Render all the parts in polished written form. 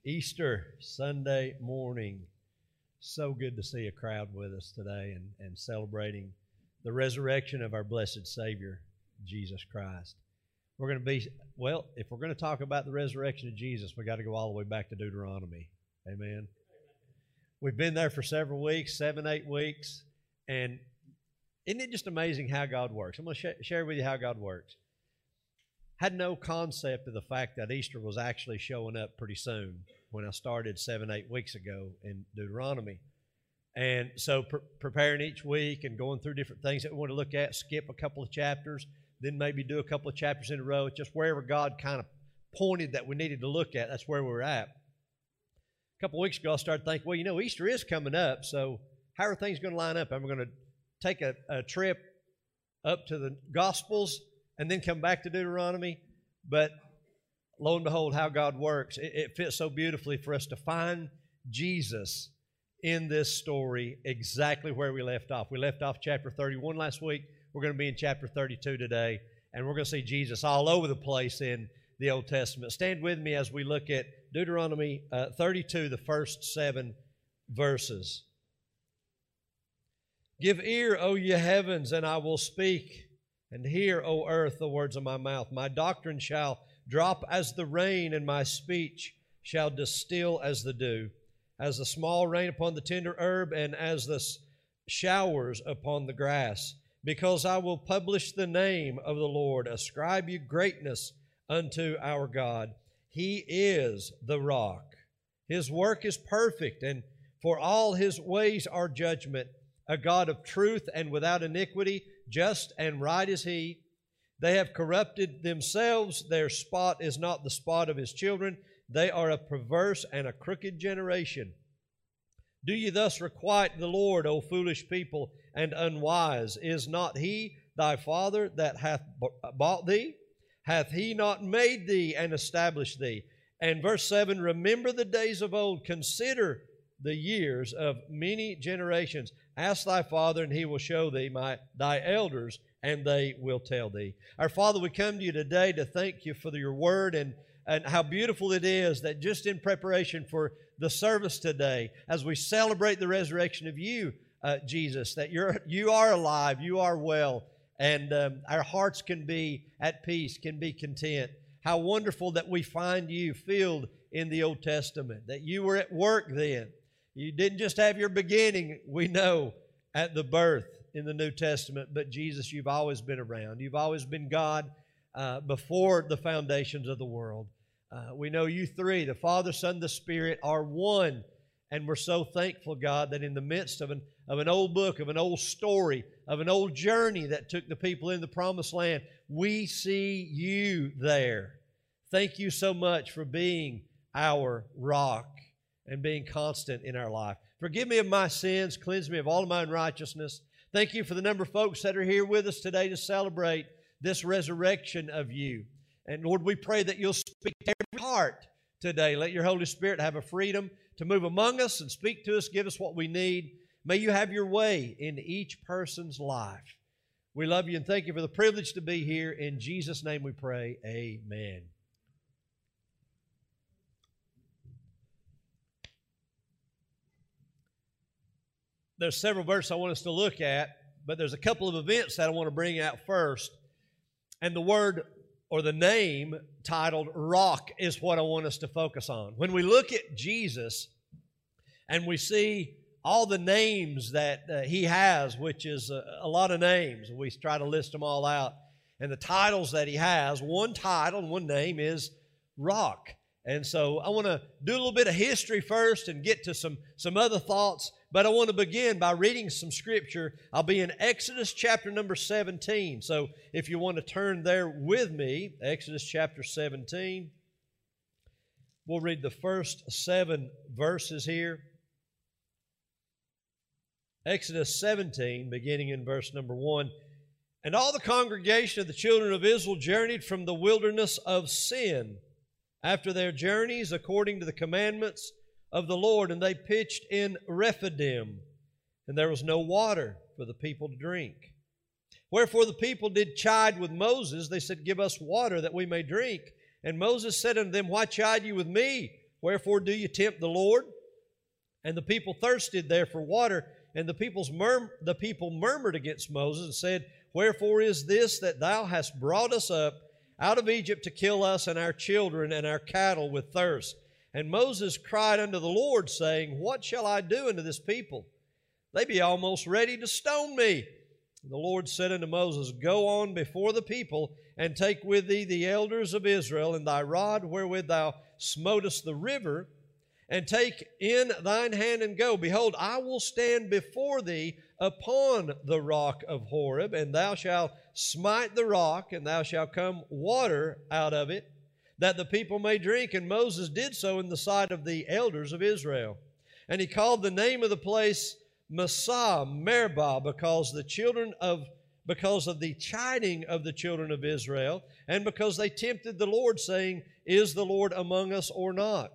Easter Sunday morning. So good to see a crowd with us today and celebrating the resurrection of our blessed Savior, Jesus Christ. We're going to be, if we're going to talk about the resurrection of Jesus, we've got to go all the way back to Deuteronomy. Amen. We've been there for several weeks, 7-8 weeks, and isn't it just amazing how God works? I'm going to share with you how God works. Had no concept of the fact that Easter was actually showing up pretty soon when I started 7-8 weeks ago in Deuteronomy. And so preparing each week and going through different things that we want to look at, skip a couple of chapters, then maybe do a couple of chapters in a row. It's just wherever God kind of pointed that we needed to look at, that's where we're at. A couple of weeks ago, I started thinking, Easter is coming up, so how are things going to line up? Am I going to take a trip up to the Gospels and then come back to Deuteronomy? But lo and behold, how God works. It fits so beautifully for us to find Jesus in this story exactly where we left off. We left off chapter 31 last week. We're going to be in chapter 32 today, and we're going to see Jesus all over the place in the Old Testament. Stand with me as we look at Deuteronomy 32, the first 7 verses. Give ear, O ye heavens, and I will speak, and hear, O earth, the words of my mouth. My doctrine shall drop as the rain, and my speech shall distill as the dew, as the small rain upon the tender herb, and as the showers upon the grass. Because I will publish the name of the Lord. Ascribe you greatness unto our God. He is the rock. His work is perfect, and for all His ways are judgment. A God of truth and without iniquity, just and right is He. They have corrupted themselves. Their spot is not the spot of His children. They are a perverse and a crooked generation. Do ye thus requite the Lord, O foolish people, and unwise? Is not He thy Father that hath bought thee? Hath He not made thee and established thee? And verse 7, remember the days of old, consider the years of many generations. Ask thy father, and he will show thee, thy elders, and they will tell thee. Our Father, we come to you today to thank you for your word and how beautiful it is that just in preparation for the service today, as we celebrate the resurrection of you, Jesus, that you are alive, you are well, and our hearts can be at peace, can be content. How wonderful that we find you filled in the Old Testament, that you were at work then. You didn't just have your beginning, we know, at the birth in the New Testament, but Jesus, you've always been around. You've always been God before the foundations of the world. We know you three, the Father, Son, the Spirit, are one, and we're so thankful, God, that in the midst of an old book, of an old story, of an old journey that took the people in the Promised Land, we see you there. Thank you so much for being our rock and being constant in our life. Forgive me of my sins, cleanse me of all of my unrighteousness. Thank you for the number of folks that are here with us today to celebrate this resurrection of you. And Lord, we pray that you'll speak to every heart today. Let your Holy Spirit have a freedom to move among us and speak to us, give us what we need. May you have your way in each person's life. We love you and thank you for the privilege to be here. In Jesus' name we pray, amen. There's several verses I want us to look at, but there's a couple of events that I want to bring out first. And the word or the name titled Rock is what I want us to focus on. When we look at Jesus and we see all the names that He has, which is a lot of names, we try to list them all out, and the titles that He has, one title, one name is Rock. And so I want to do a little bit of history first and get to some other thoughts. But I want to begin by reading some scripture. I'll be in Exodus chapter number 17. So if you want to turn there with me, Exodus chapter 17. We'll read the first 7 verses here. Exodus 17, beginning in verse number 1. And all the congregation of the children of Israel journeyed from the wilderness of Sin after their journeys according to the commandments of the Lord, and they pitched in Rephidim, and there was no water for the people to drink. Wherefore the people did chide with Moses. They said, give us water that we may drink. And Moses said unto them, why chide you with me? Wherefore do you tempt the Lord? And the people thirsted there for water, and the people murmured against Moses and said, Wherefore is this that thou hast brought us up out of Egypt to kill us and our children and our cattle with thirst? And Moses cried unto the Lord, saying, What shall I do unto this people? They be almost ready to stone me. And the Lord said unto Moses, Go on before the people, and take with thee the elders of Israel, and thy rod wherewith thou smotest the river, and take in thine hand and go. Behold, I will stand before thee upon the rock of Horeb, and thou shalt smite the rock, and thou shalt come water out of it, that the people may drink. And Moses did so in the sight of the elders of Israel. And he called the name of the place Massah, Meribah, because of the chiding of the children of Israel, and because they tempted the Lord, saying, Is the Lord among us or not?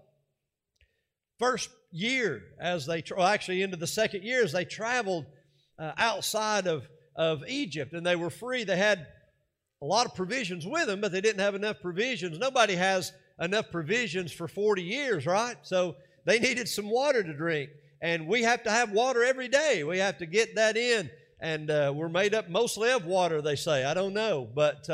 First year, into the second year, as they traveled outside of Egypt, and they were free. They had a lot of provisions with them, but they didn't have enough provisions. Nobody has enough provisions for 40 years, right? So they needed some water to drink. And we have to have water every day. We have to get that in. And we're made up mostly of water, they say. I don't know. But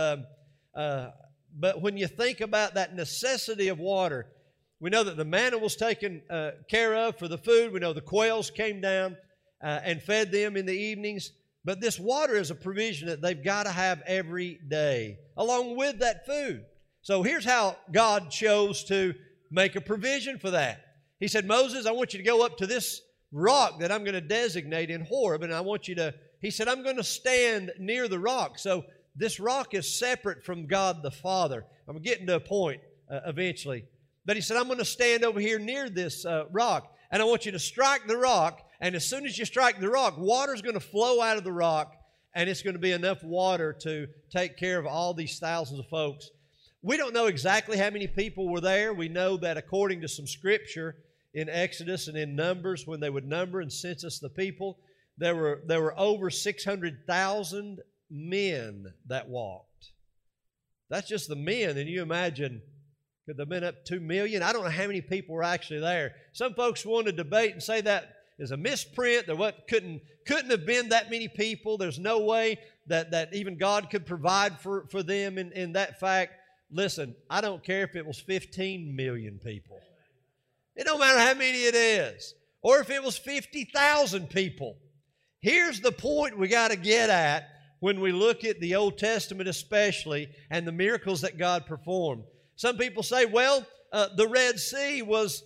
when you think about that necessity of water, we know that the manna was taken care of for the food. We know the quails came down and fed them in the evenings. But this water is a provision that they've got to have every day, along with that food. So here's how God chose to make a provision for that. He said, Moses, I want you to go up to this rock that I'm going to designate in Horeb, and he said, I'm going to stand near the rock. So this rock is separate from God the Father. I'm getting to a point eventually. But he said, I'm going to stand over here near this rock, and I want you to strike the rock, and as soon as you strike the rock, water's going to flow out of the rock, and it's going to be enough water to take care of all these thousands of folks. We don't know exactly how many people were there. We know that according to some scripture in Exodus and in Numbers, when they would number and census the people, there were over 600,000 men that walked. That's just the men, and you imagine, could there have been up 2 million? I don't know how many people were actually there. Some folks want to debate and say that is a misprint. There couldn't have been that many people. There's no way that even God could provide for them in that fact. Listen, I don't care if it was 15 million people. It don't matter how many it is. Or if it was 50,000 people. Here's the point we got to get at when we look at the Old Testament especially and the miracles that God performed. Some people say, well, the Red Sea was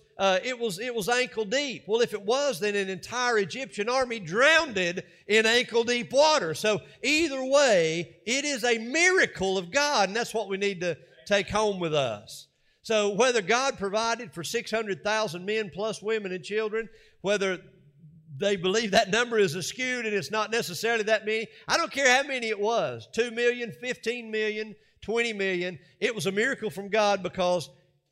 ankle deep. Well, if it was, then an entire Egyptian army drowned in ankle deep water. So either way, it is a miracle of God, and that's what we need to take home with us. So whether God provided for 600,000 men plus women and children, whether they believe that number is skewed and it's not necessarily that many, I don't care how many it was, 2 million, 15 million, 20 million, it was a miracle from God, because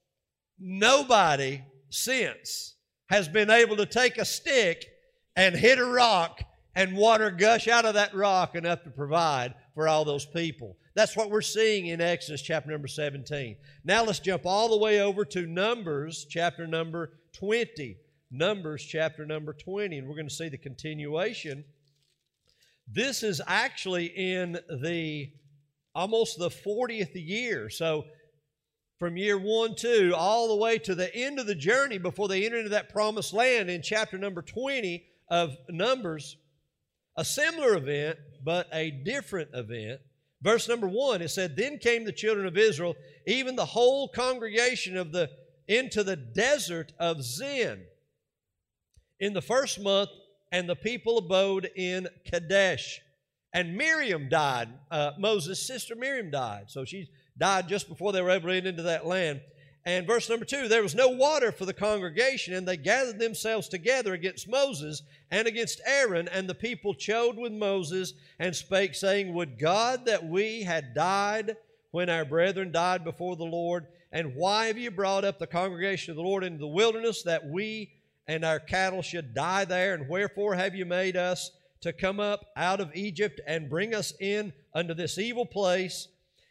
nobody since has been able to take a stick and hit a rock and water gush out of that rock enough to provide for all those people. That's what we're seeing in Exodus chapter number 17. Now let's jump all the way over to Numbers chapter number 20. Numbers chapter number 20, and we're going to see the continuation. This is actually in almost the 40th year. So from year 1, 2, all the way to the end of the journey before they enter into that promised land in chapter number 20 of Numbers, a similar event, but a different event. Verse number 1, it said, Then came the children of Israel, even the whole congregation into the desert of Zin in the first month, and the people abode in Kadesh. And Miriam died. Moses' sister Miriam died. So she died just before they were able to get into that land. And verse number 2, there was no water for the congregation, and they gathered themselves together against Moses and against Aaron, and the people chode with Moses and spake, saying, Would God that we had died when our brethren died before the Lord? And why have you brought up the congregation of the Lord into the wilderness, that we and our cattle should die there? And wherefore have you made us to come up out of Egypt and bring us in unto this evil place?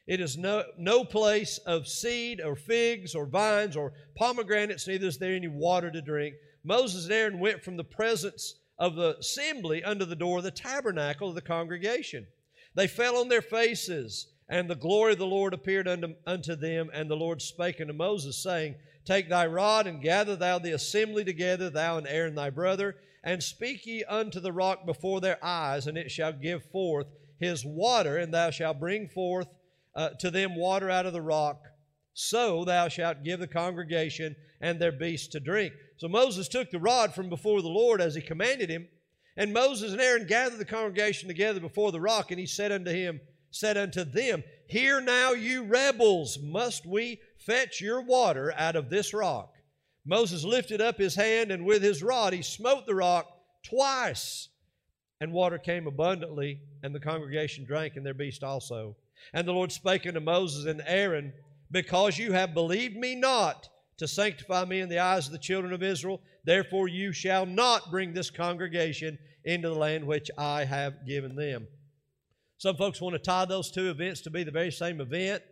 It is no place of seed or figs or vines or pomegranates, neither is there any water to drink. Moses and Aaron went from the presence of the assembly unto the door of the tabernacle of the congregation. They fell on their faces, and the glory of the Lord appeared unto them. And the Lord spake unto Moses, saying, Take thy rod, and gather thou the assembly together, thou and Aaron thy brother, and speak ye unto the rock before their eyes, and it shall give forth his water, and thou shalt bring forth to them water out of the rock. So thou shalt give the congregation and their beasts to drink. So Moses took the rod from before the Lord as he commanded him. And Moses and Aaron gathered the congregation together before the rock, and he said unto them, Hear now, you rebels, must we fetch your water out of this rock? Moses lifted up his hand, and with his rod he smote the rock twice, and water came abundantly, and the congregation drank, and their beast also. And the Lord spake unto Moses and Aaron, Because you have believed me not to sanctify me in the eyes of the children of Israel, therefore you shall not bring this congregation into the land which I have given them. Some folks want to tie those two events to be the very same event.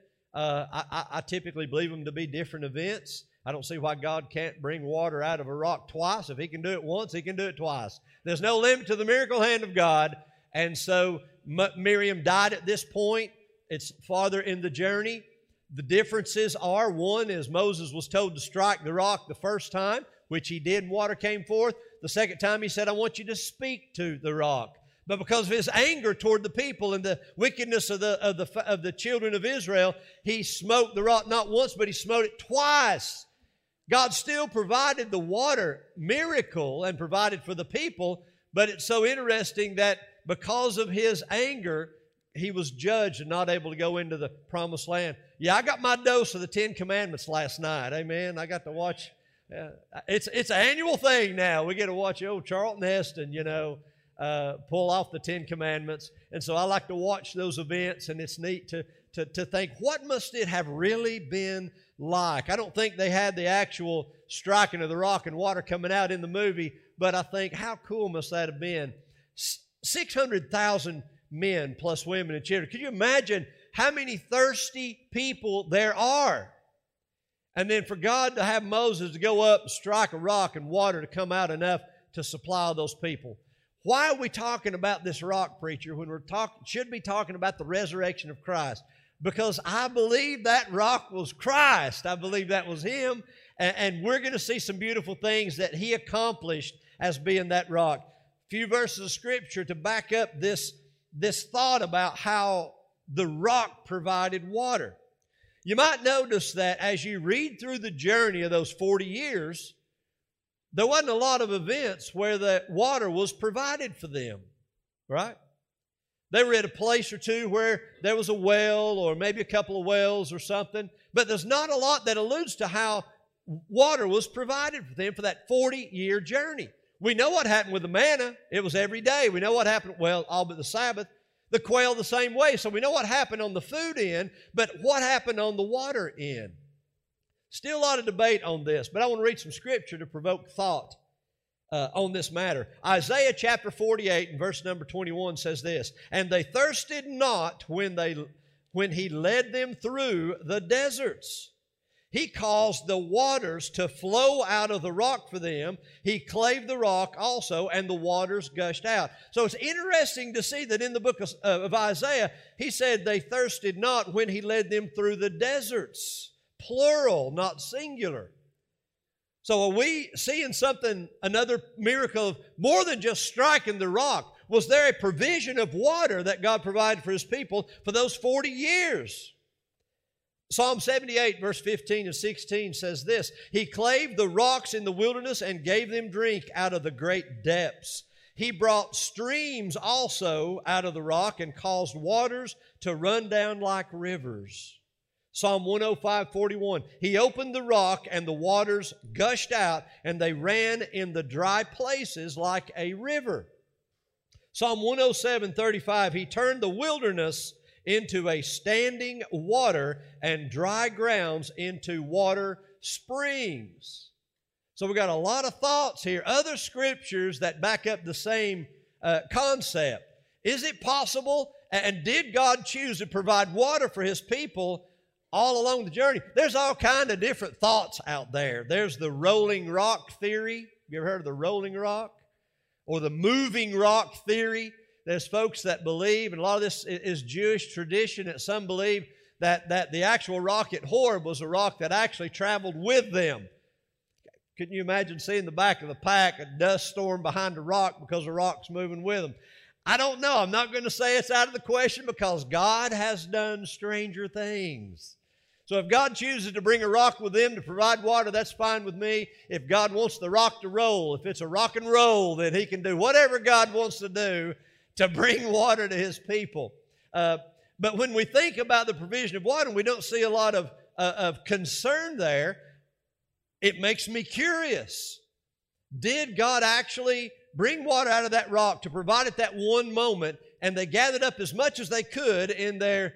I typically believe them to be different events. I don't see why God can't bring water out of a rock twice. If He can do it once, He can do it twice. There's no limit to the miracle hand of God. And so Miriam died at this point. It's farther in the journey. The differences are, one is Moses was told to strike the rock the first time, which he did, and water came forth. The second time he said, I want you to speak to the rock. But because of his anger toward the people and the wickedness of the children of Israel, he smote the rock not once, but he smote it twice. God still provided the water miracle and provided for the people, but it's so interesting that because of his anger, he was judged and not able to go into the promised land. Yeah, I got my dose of the 10 Commandments last night. Amen. I got to watch. It's an annual thing now. We get to watch old Charlton Heston, pull off the 10 Commandments. And so I like to watch those events, and it's neat to think, what must it have really been like? I don't think they had the actual striking of the rock and water coming out in the movie, but I think, how cool must that have been? 600,000 men plus women and children. Could you imagine how many thirsty people there are? And then for God to have Moses to go up and strike a rock and water to come out enough to supply those people. Why are we talking about this rock, preacher, when should be talking about the resurrection of Christ? Because I believe that rock was Christ. I believe that was Him. And we're going to see some beautiful things that He accomplished as being that rock. A few verses of Scripture to back up this thought about how the rock provided water. You might notice that as you read through the journey of those 40 years, there wasn't a lot of events where the water was provided for them, right? They were at a place or two where there was a well or maybe a couple of wells or something, but there's not a lot that alludes to how water was provided for them for that 40-year journey. We know what happened with the manna. It was every day. We know what happened, all but the Sabbath. The quail the same way. So we know what happened on the food end, but what happened on the water end? Still a lot of debate on this, but I want to read some Scripture to provoke thought on this matter. Isaiah chapter 48 and verse number 21 says this, And they thirsted not when He led them through the deserts. He caused the waters to flow out of the rock for them. He clave the rock also, and the waters gushed out. So it's interesting to see that in the book of Isaiah, he said they thirsted not when He led them through the deserts. Plural, not singular. So are we seeing another miracle of more than just striking the rock? Was there a provision of water that God provided for His people for those 40 years? Psalm 78, verse 15 and 16 says this, He clave the rocks in the wilderness and gave them drink out of the great depths. He brought streams also out of the rock and caused waters to run down like rivers. Psalm 105:41, He opened the rock and the waters gushed out and they ran in the dry places like a river. Psalm 107:35, He turned the wilderness into a standing water and dry grounds into water springs. So we got a lot of thoughts here, other scriptures that back up the same concept. Is it possible And did God choose to provide water for His people all along the journey? There's all kind of different thoughts out there. There's the rolling rock theory. You ever heard of the rolling rock? Or the moving rock theory. There's folks that believe, and a lot of this is Jewish tradition, that some believe that the actual rock at Horeb was a rock that actually traveled with them. Couldn't you imagine seeing the back of the pack, a dust storm behind a rock because the rock's moving with them? I don't know. I'm not going to say it's out of the question because God has done stranger things. So if God chooses to bring a rock with them to provide water, that's fine with me. If God wants the rock to roll, if it's a rock and roll, then He can do whatever God wants to do to bring water to His people. But when we think about the provision of water, and we don't see a lot of concern there, it makes me curious. Did God actually bring water out of that rock to provide at that one moment, and they gathered up as much as they could in their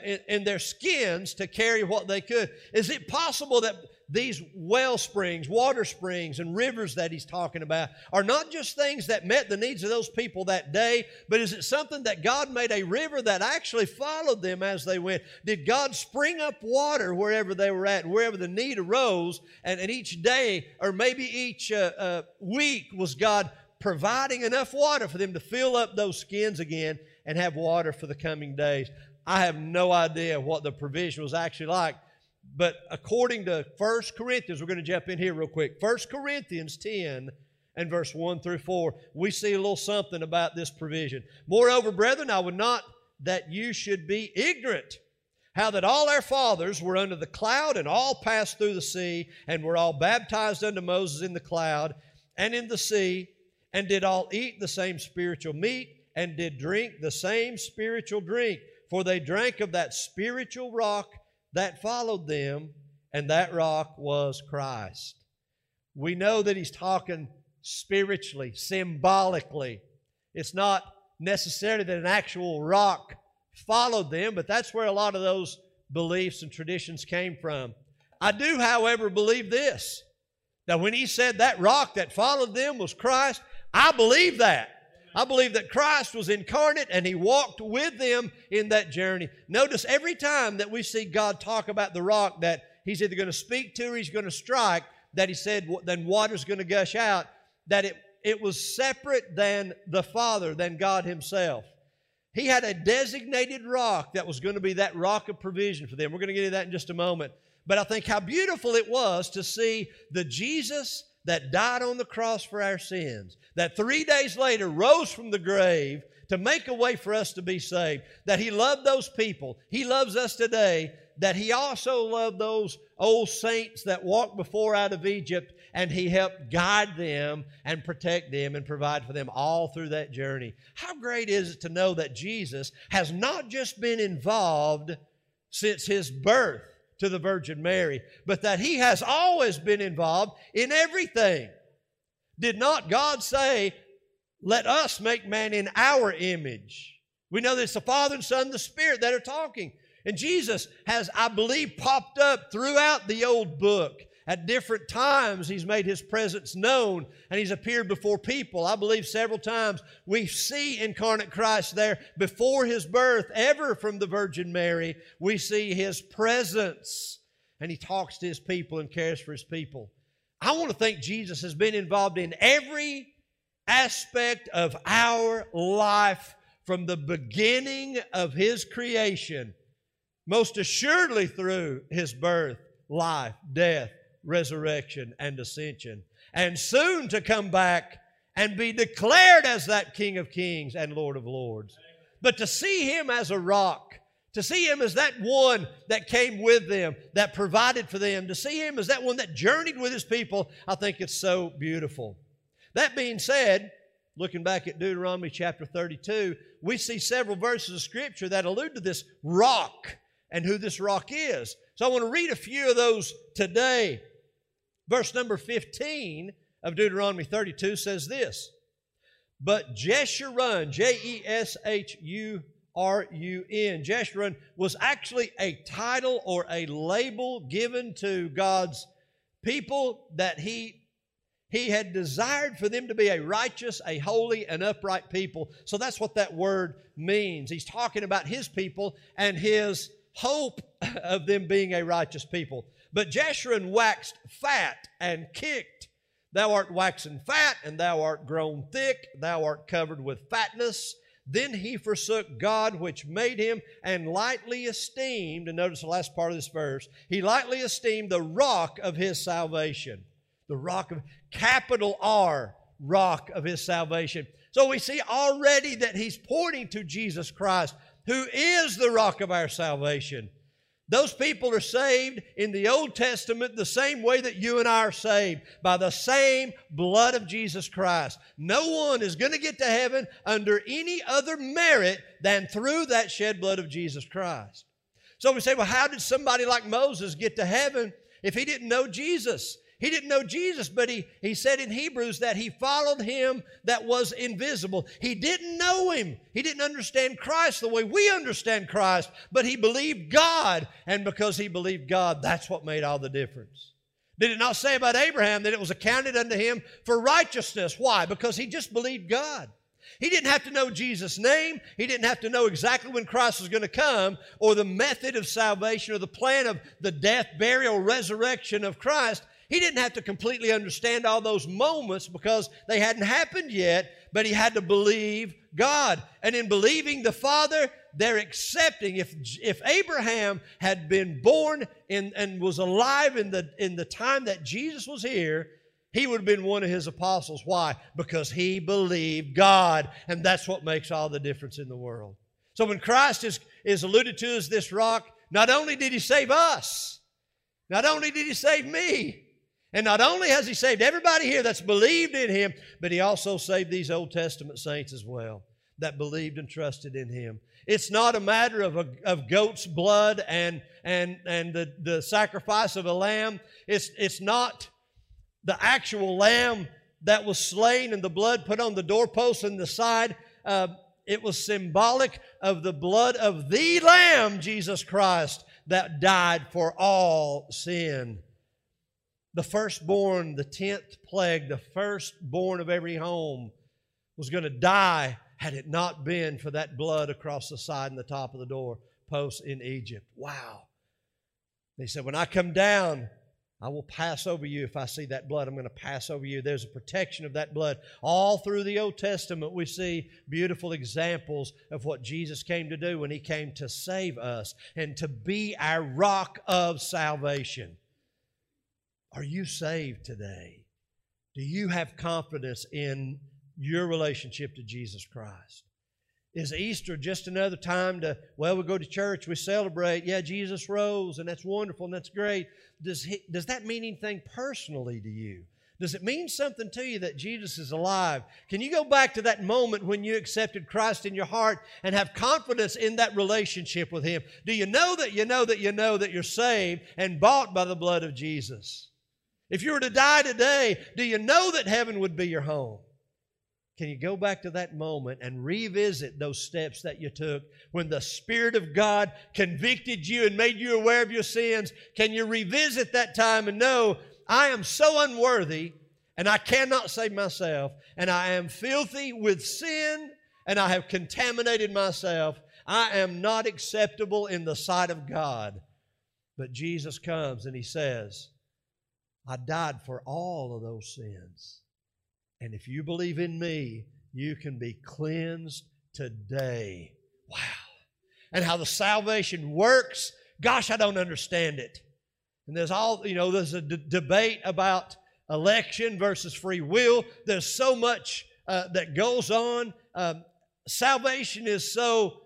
skins to carry what they could? Is it possible that these well springs, water springs, and rivers that He's talking about are not just things that met the needs of those people that day, but is it something that God made a river that actually followed them as they went? Did God spring up water wherever they were at, wherever the need arose, and each day or maybe each week was God providing enough water for them to fill up those skins again and have water for the coming days? I have no idea what the provision was actually like. But according to 1 Corinthians, we're going to jump in here real quick. 1 Corinthians 10 and verse 1 through 4, we see a little something about this provision. Moreover, brethren, I would not that you should be ignorant, how that all our fathers were under the cloud, and all passed through the sea, and were all baptized unto Moses in the cloud and in the sea, and did all eat the same spiritual meat, and did drink the same spiritual drink. For they drank of that spiritual rock that followed them, and that rock was Christ. We know that He's talking spiritually, symbolically. It's not necessarily that an actual rock followed them, but that's where a lot of those beliefs and traditions came from. I do, however, believe this. Now, when He said that rock that followed them was Christ, I believe that. I believe that Christ was incarnate and He walked with them in that journey. Notice every time that we see God talk about the rock that He's either going to speak to or He's going to strike, that He said then water's going to gush out, that it was separate than the Father, than God Himself. He had a designated rock that was going to be that rock of provision for them. We're going to get into that in just a moment. But I think how beautiful it was to see the Jesus that died on the cross for our sins, that 3 days later rose from the grave to make a way for us to be saved, that He loved those people. He loves us today, that He also loved those old saints that walked before out of Egypt, and He helped guide them and protect them and provide for them all through that journey. How great is it to know that Jesus has not just been involved since His birth to the Virgin Mary, but that He has always been involved in everything. Did not God say, let us make man in our image? We know that it's the Father and Son and the Spirit that are talking. And Jesus has, I believe, popped up throughout the old book. At different times, He's made His presence known, and He's appeared before people. I believe several times we see incarnate Christ there before His birth, ever from the Virgin Mary. We see His presence, and He talks to His people and cares for His people. I want to think Jesus has been involved in every aspect of our life from the beginning of His creation, most assuredly through His birth, life, death, resurrection, and ascension, and soon to come back and be declared as that King of Kings and Lord of Lords. But to see Him as a rock, to see Him as that one that came with them, that provided for them, to see Him as that one that journeyed with His people, I think it's so beautiful. That being said, looking back at Deuteronomy chapter 32, we see several verses of Scripture that allude to this rock and who this rock is. So I want to read a few of those today. Verse number 15 of Deuteronomy 32 says this, but Jeshurun, Jeshurun, Jeshurun was actually a title or a label given to God's people that He He had desired for them to be a righteous, a holy, and upright people. So that's what that word means. He's talking about His people and His hope of them being a righteous people. But Jeshurun waxed fat and kicked. Thou art waxen fat, and thou art grown thick. Thou art covered with fatness. Then he forsook God which made him, and lightly esteemed, and notice the last part of this verse, he lightly esteemed the rock of his salvation. The rock of, capital R, rock of his salvation. So we see already that he's pointing to Jesus Christ, who is the rock of our salvation. Those people are saved in the Old Testament the same way that you and I are saved, by the same blood of Jesus Christ. No one is going to get to heaven under any other merit than through that shed blood of Jesus Christ. So we say, well, how did somebody like Moses get to heaven if he didn't know Jesus? He didn't know Jesus, but he said in Hebrews that he followed Him that was invisible. He didn't know Him. He didn't understand Christ the way we understand Christ, but he believed God. And because he believed God, that's what made all the difference. Did it not say about Abraham that it was accounted unto him for righteousness? Why? Because he just believed God. He didn't have to know Jesus' name. He didn't have to know exactly when Christ was going to come, or the method of salvation, or the plan of the death, burial, resurrection of Christ. He didn't have to completely understand all those moments because they hadn't happened yet, but he had to believe God. And in believing the Father, they're accepting. If Abraham had been born and was alive in the time that Jesus was here, he would have been one of His apostles. Why? Because he believed God, and that's what makes all the difference in the world. So when Christ is alluded to as this rock, not only did He save us, not only did He save me, and not only has He saved everybody here that's believed in Him, but He also saved these Old Testament saints as well that believed and trusted in Him. It's not a matter of goat's blood and the sacrifice of a lamb. It's not the actual lamb that was slain and the blood put on the doorpost and the side. It was symbolic of the blood of the Lamb, Jesus Christ, that died for all sin. The firstborn, the 10th plague, the firstborn of every home was going to die had it not been for that blood across the side and the top of the door post in Egypt. Wow. He said, when I come down, I will pass over you. If I see that blood, I'm going to pass over you. There's a protection of that blood. All through the Old Testament, we see beautiful examples of what Jesus came to do when He came to save us and to be our rock of salvation. Are you saved today? Do you have confidence in your relationship to Jesus Christ? Is Easter just another time to, we go to church, we celebrate, Jesus rose, and that's wonderful and that's great. Does that mean anything personally to you? Does it mean something to you that Jesus is alive? Can you go back to that moment when you accepted Christ in your heart and have confidence in that relationship with Him? Do you know that you're saved and bought by the blood of Jesus? If you were to die today, do you know that heaven would be your home? Can you go back to that moment and revisit those steps that you took when the Spirit of God convicted you and made you aware of your sins? Can you revisit that time and know, I am so unworthy and I cannot save myself, and I am filthy with sin and I have contaminated myself. I am not acceptable in the sight of God. But Jesus comes and He says, I died for all of those sins. And if you believe in me, you can be cleansed today. Wow. And how the salvation works, gosh, I don't understand it. And there's a debate about election versus free will. There's so much that goes on. Salvation is so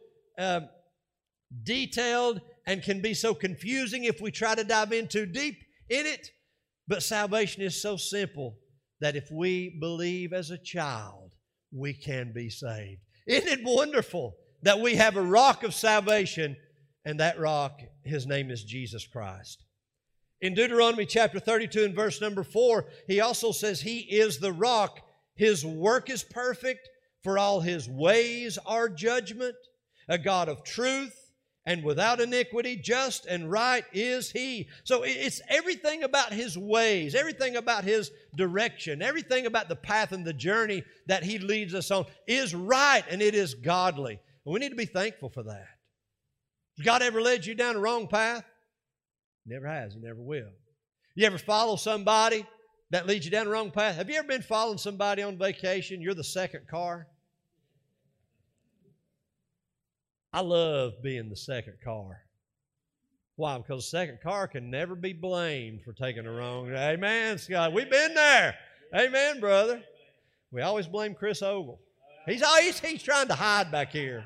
detailed and can be so confusing if we try to dive in too deep in it. But salvation is so simple that if we believe as a child, we can be saved. Isn't it wonderful that we have a rock of salvation, and that rock, His name is Jesus Christ. In Deuteronomy chapter 32 and verse number 4, He also says He is the rock. His work is perfect, for all His ways are judgment, a God of truth and without iniquity, just and right is He. So it's everything about His ways, everything about His direction, everything about the path and the journey that He leads us on is right and it is godly. And we need to be thankful for that. Has God ever led you down the wrong path? Never has. He never will. You ever follow somebody that leads you down the wrong path? Have you ever been following somebody on vacation? You're the second car. I love being the second car. Why? Because the second car can never be blamed for taking the wrong. Amen, Scott. We've been there. Amen, brother. We always blame Chris Ogle. He's trying to hide back here.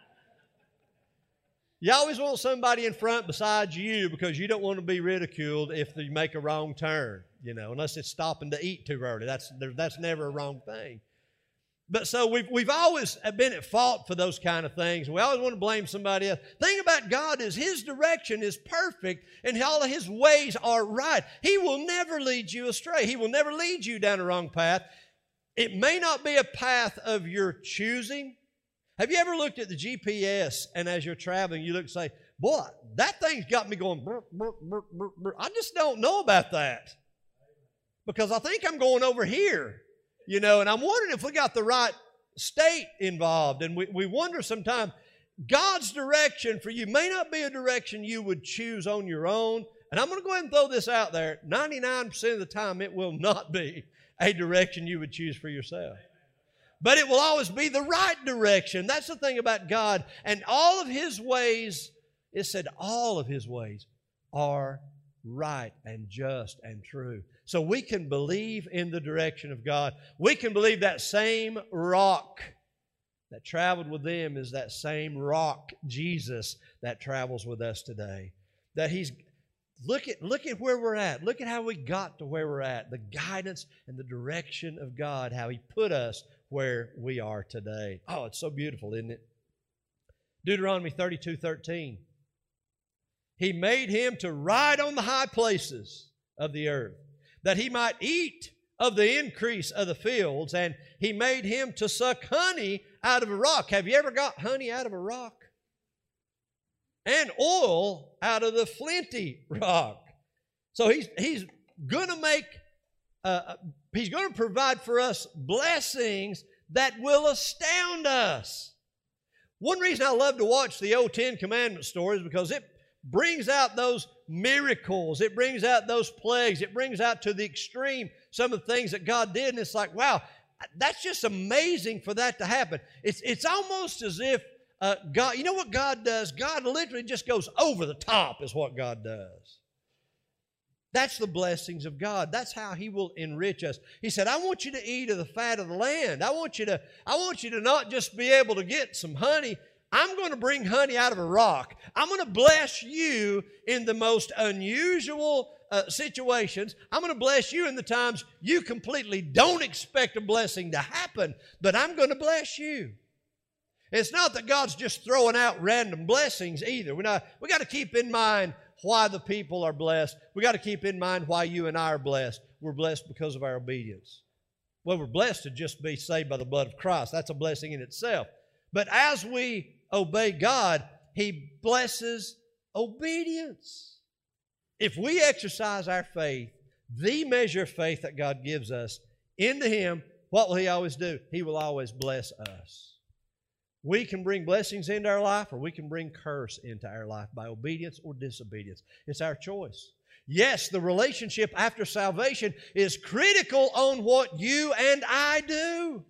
You always want somebody in front besides you because you don't want to be ridiculed if you make a wrong turn, unless it's stopping to eat too early. That's never a wrong thing. But so we've always been at fault for those kind of things. We always want to blame somebody else. The thing about God is His direction is perfect and all of His ways are right. He will never lead you astray. He will never lead you down the wrong path. It may not be a path of your choosing. Have you ever looked at the GPS and as you're traveling, you look and say, boy, that thing's got me going, burr, burr, burr, burr, burr. I just don't know about that because I think I'm going over here. And I'm wondering if we got the right state involved. And we wonder sometimes, God's direction for you may not be a direction you would choose on your own. And I'm going to go ahead and throw this out there. 99% of the time, it will not be a direction you would choose for yourself. But it will always be the right direction. That's the thing about God. And all of His ways, it said all of His ways are right and just and true. So we can believe in the direction of God. We can believe that same rock that traveled with them is that same rock, Jesus, that travels with us today. That He's, look at where we're at. Look at how we got to where we're at. The guidance and the direction of God, how He put us where we are today. Oh, it's so beautiful, isn't it? Deuteronomy 32:13. He made him to ride on the high places of the earth, that he might eat of the increase of the fields, and He made him to suck honey out of a rock. Have you ever got honey out of a rock? And oil out of the flinty rock. So He's going to make, He's going to provide for us blessings that will astound us. One reason I love to watch the old Ten Commandments stories is because it brings out those miracles. It brings out those plagues. It brings out to the extreme some of the things that God did. And it's like, wow, that's just amazing for that to happen. It's almost as if God, you know what God does? God literally just goes over the top is what God does. That's the blessings of God. That's how He will enrich us. He said, I want you to eat of the fat of the land. I want you to not just be able to get some honey. I'm going to bring honey out of a rock. I'm going to bless you in the most unusual situations. I'm going to bless you in the times you completely don't expect a blessing to happen, but I'm going to bless you. It's not that God's just throwing out random blessings either. We got to keep in mind why the people are blessed. We got to keep in mind why you and I are blessed. We're blessed because of our obedience. Well, we're blessed to just be saved by the blood of Christ. That's a blessing in itself. But as we obey God, He blesses obedience. If we exercise our faith, the measure of faith that God gives us into Him, what will He always do? He will always bless us. We can bring blessings into our life or we can bring curse into our life by obedience or disobedience. It's our choice. Yes, the relationship after salvation is critical on what you and I do.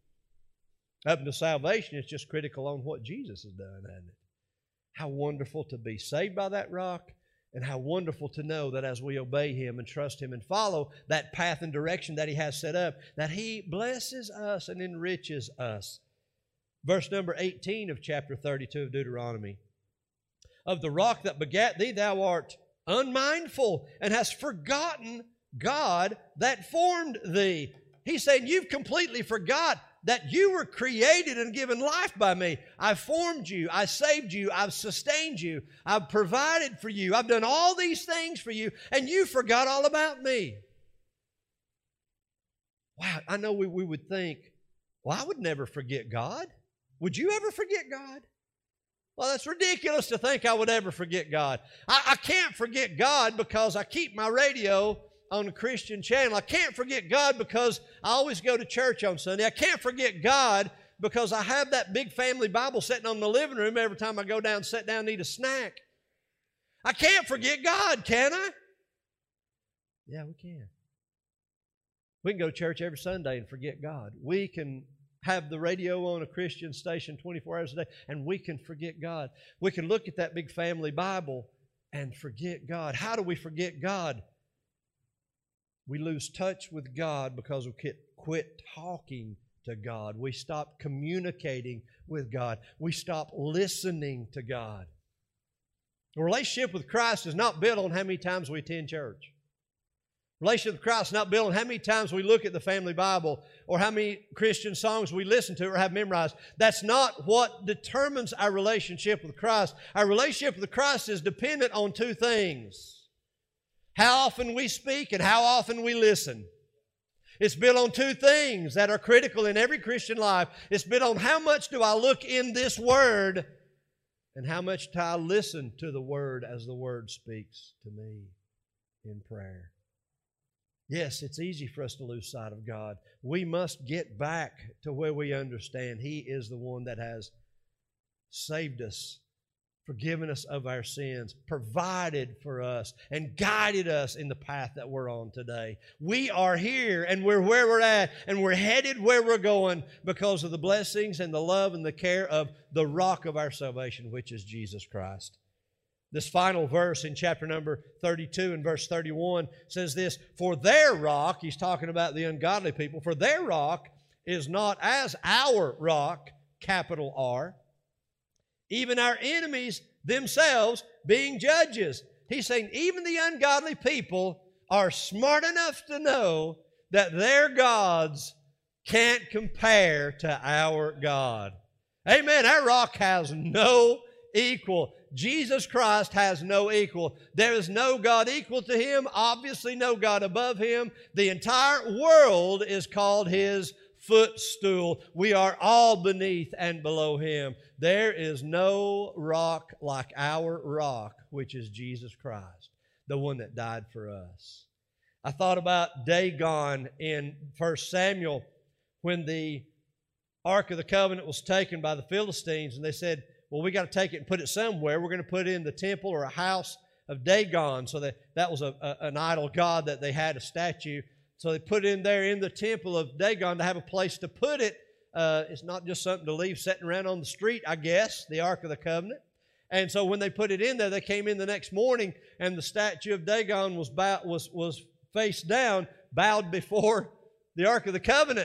Up until salvation, it's just critical on what Jesus has done, hasn't it? How wonderful to be saved by that rock, and how wonderful to know that as we obey Him and trust Him and follow that path and direction that He has set up, that He blesses us and enriches us. Verse number 18 of chapter 32 of Deuteronomy. Of the rock that begat thee, thou art unmindful and hast forgotten God that formed thee. He's saying you've completely forgot that you were created and given life by me. I formed you. I saved you. I've sustained you. I've provided for you. I've done all these things for you, and you forgot all about me. Wow, I know we would think, well, I would never forget God. Would you ever forget God? Well, that's ridiculous to think I would ever forget God. I can't forget God because I keep my radio on a Christian channel. I can't forget God because I always go to church on Sunday. I can't forget God because I have that big family Bible sitting on the living room every time I go down and sit down and eat a snack. I can't forget God, can I? Yeah, we can. We can go to church every Sunday and forget God. We can have the radio on a Christian station 24 hours a day, and we can forget God. We can look at that big family Bible and forget God. How do we forget God? We lose touch with God because we quit talking to God. We stop communicating with God. We stop listening to God. A relationship with Christ is not built on how many times we attend church. Relationship with Christ is not built on how many times we look at the family Bible or how many Christian songs we listen to or have memorized. That's not what determines our relationship with Christ. Our relationship with Christ is dependent on two things: how often we speak and how often we listen. It's built on two things that are critical in every Christian life. It's built on how much do I look in this Word and how much do I listen to the Word as the Word speaks to me in prayer. Yes, it's easy for us to lose sight of God. We must get back to where we understand He is the one that has saved us, forgiven us of our sins, provided for us, and guided us in the path that we're on today. We are here, and we're where we're at, and we're headed where we're going because of the blessings and the love and the care of the rock of our salvation, which is Jesus Christ. This final verse in chapter number 32 and verse 31 says this: "For their rock," he's talking about the ungodly people, "for their rock is not as our rock," capital R, "even our enemies themselves being judges." He's saying even the ungodly people are smart enough to know that their gods can't compare to our God. Amen. Our rock has no equal. Jesus Christ has no equal. There is no God equal to Him, obviously no God above Him. The entire world is called His footstool. We are all beneath and below Him. There is no rock like our rock, which is Jesus Christ, the one that died for us. I thought about Dagon in 1 Samuel when the Ark of the Covenant was taken by the Philistines, and they said, well, we got to take it and put it somewhere. We're going to put it in the temple or a house of Dagon. So that was an idol god that they had, a statue. So they put it in there in the temple of Dagon to have a place to put it. It's not just something to leave sitting around on the street, I guess, the Ark of the Covenant. And so when they put it in there, they came in the next morning, and the statue of Dagon was face down, bowed before the Ark of the Covenant.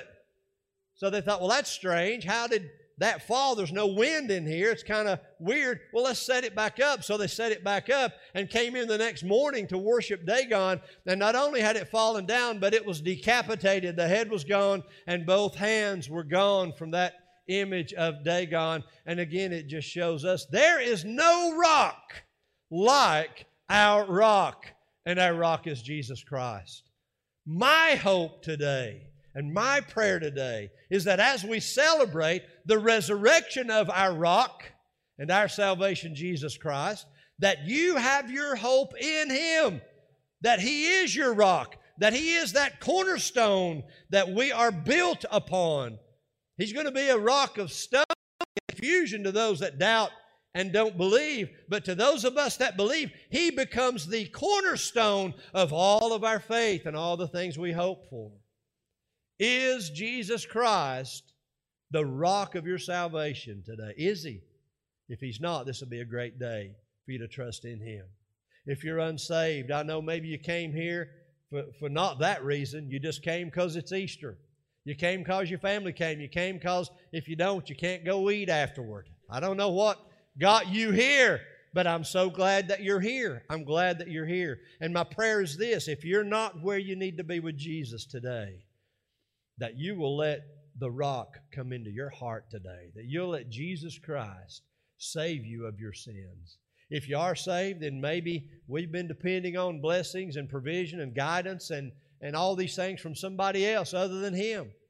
So they thought, well, that's strange. How did that fall? There's no wind in here. It's kind of weird. Well, let's set it back up. So they set it back up and came in the next morning to worship Dagon. And not only had it fallen down, but it was decapitated. The head was gone and both hands were gone from that image of Dagon. And again, it just shows us there is no rock like our rock. And our rock is Jesus Christ. My hope today and my prayer today is that as we celebrate the resurrection of our rock and our salvation, Jesus Christ, that you have your hope in Him, that He is your rock, that He is that cornerstone that we are built upon. He's going to be a rock of stone and confusion to those that doubt and don't believe, but to those of us that believe, He becomes the cornerstone of all of our faith and all the things we hope for. Is Jesus Christ the rock of your salvation today? Is He? If He's not, this will be a great day for you to trust in Him. If you're unsaved, I know maybe you came here for not that reason. You just came because it's Easter. You came because your family came. You came because if you don't, you can't go eat afterward. I don't know what got you here, but I'm so glad that you're here. I'm glad that you're here. And my prayer is this: if you're not where you need to be with Jesus today, that you will let the rock come into your heart today, that you'll let Jesus Christ save you of your sins. If you are saved, then maybe we've been depending on blessings and provision and guidance and all these things from somebody else other than Him.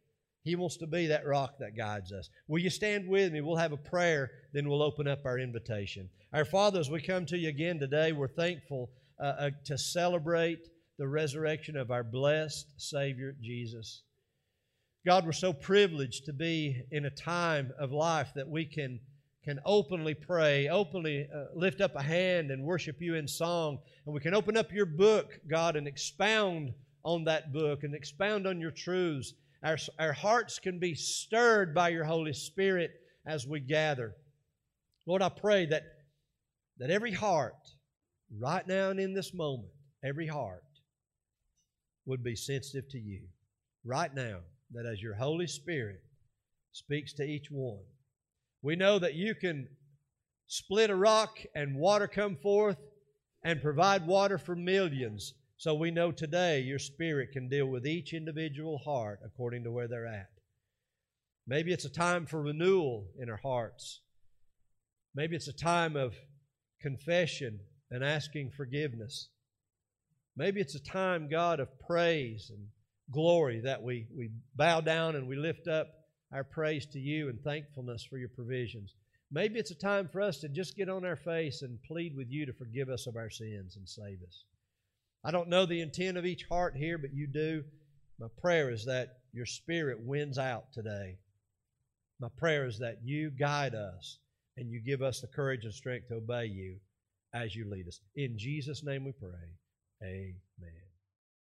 He wants to be that rock that guides us. Will you stand with me? We'll have a prayer, then we'll open up our invitation. Our Father, as we come to you again today, we're thankful to celebrate the resurrection of our blessed Savior, Jesus. God, we're so privileged to be in a time of life that we can openly pray, openly lift up a hand and worship you in song. And we can open up your book, God, and expound on that book and expound on your truths. Our hearts can be stirred by your Holy Spirit as we gather. Lord, I pray that every heart, right now and in this moment, every heart would be sensitive to you. Right now, that as your Holy Spirit speaks to each one, we know that you can split a rock and water come forth and provide water for millions. So we know today your Spirit can deal with each individual heart according to where they're at. Maybe it's a time for renewal in our hearts. Maybe it's a time of confession and asking forgiveness. Maybe it's a time, God, of praise and glory that we bow down and we lift up our praise to you and thankfulness for your provisions. Maybe it's a time for us to just get on our face and plead with you to forgive us of our sins and save us. I don't know the intent of each heart here, but you do. My prayer is that your Spirit wins out today. My prayer is that you guide us and you give us the courage and strength to obey you as you lead us. In Jesus' name we pray. Amen.